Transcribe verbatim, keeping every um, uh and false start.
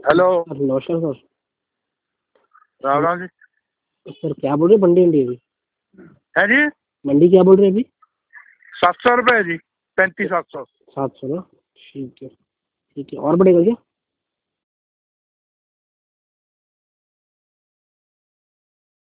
Hello नमस्कार sir. Ram Ram ji. Sir क्या बोल रहे हैं मंडी मंडी अभी है जी मंडी क्या बोल रहे हैं अभी? सात सौ रुपये है जी, पैंतीस सात सौ। सात सौ ना, ठीक है ठीक है। और बढ़ेगा क्या?